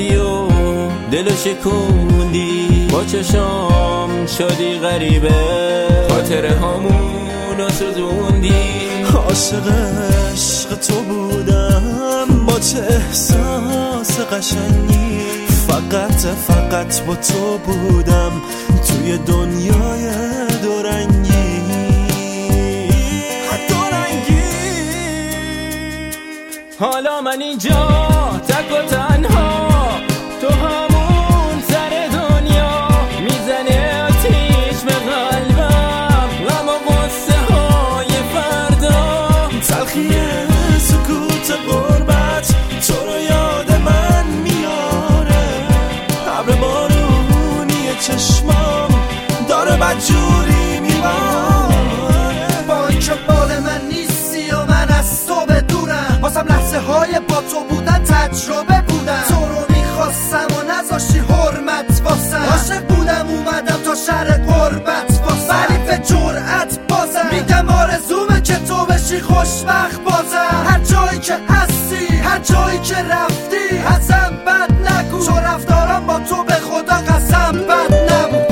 رفتی و دلو شکوندی، با چشام شدی غریبه، خاطره هامونو سوزوندی. عاشق عشق تو بودم، با چه احساس قشنگی، فقط با تو بودم توی دنیای دورنگی. حالا من اینجا تک و تنها، تو همون سر دنیا، میزنه آتیش به قلبم، غم و غصه های فردا، تلخی سکوت غربت تو رو یاد من میاره، ابر بارونی چشمام داره بدجوری میباره. با اینکه مال من نیستی و من از تو بدونم، واسم لحظه های با تو بودن تجربه بودن، تو رو میخواستم و نذاشتی حرمت واسم، عاشق بودم اومدم تا شهر قربت واسم، ولی به جرأت بازم میگم آرزومه که تو بشی خوشبخت بازم. هر جایی که هستی، هر جایی که رفتی، ازم بد نگو، چون رفتارم با تو به خدا قسم بد نبود.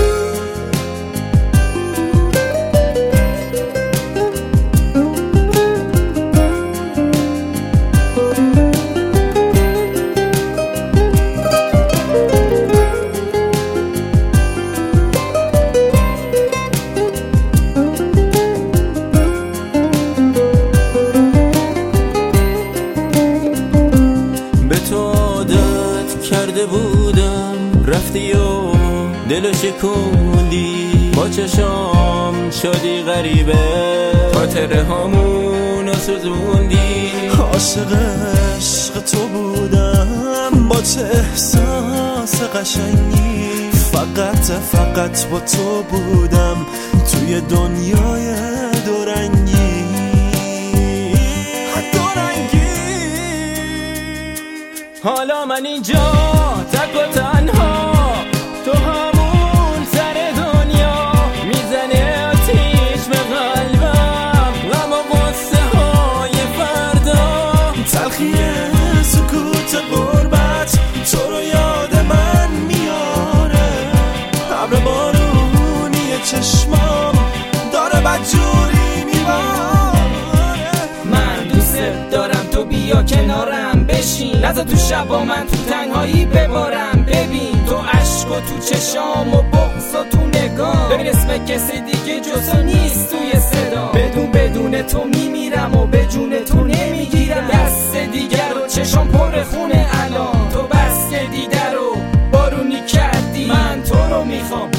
کرده بودم رفتی و دلو شکوندی، با چشام شدی غریبه، خاطره هامونو سوزوندی. عاشق عشق تو بودم، با چه احساس قشنگی، فقط با تو بودم توی دنیای دورنگی. حالا من اینجا تک و تنها، تو همون سر دنیا، میزنه آتیش به قلبم، غم و غصه های فردا، تلخی سکوت غربت تو رو یاد من میاره، ابر بارونی چشمام داره بدجوری میباره. من دوست دارم تو بیا کنارم بشین، نذار تو شبا من تو تنهایی ببارم. ببین تو عشق و تو چشام و بغض و تو نگاه، ببین اسم کسی دیگه جز تو نیست توی صدا، بدون تو میمیرم و به جون تو نمیگیرم. دست دیگر و چشام پر خونه الان، تو بست دیده رو بارونی کردی، من تو رو میخوام